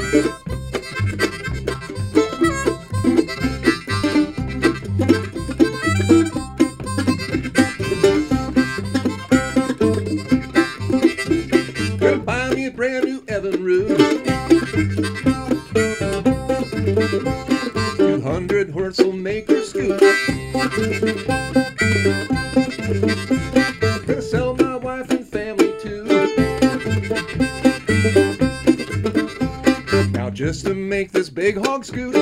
Gonna buy me a brand new Evinrude, 200 horse will make her scoot. Gonna sell my wife and family too, now just to make this big hog scoot.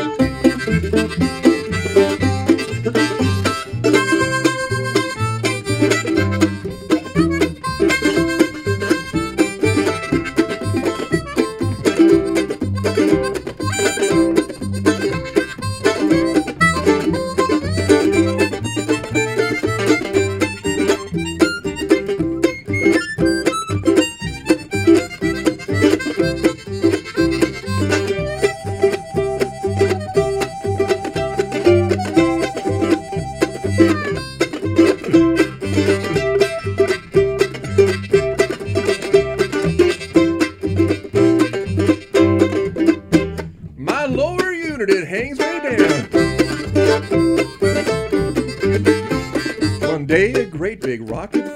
My lower unit, it hangs way down. One day a great big rocket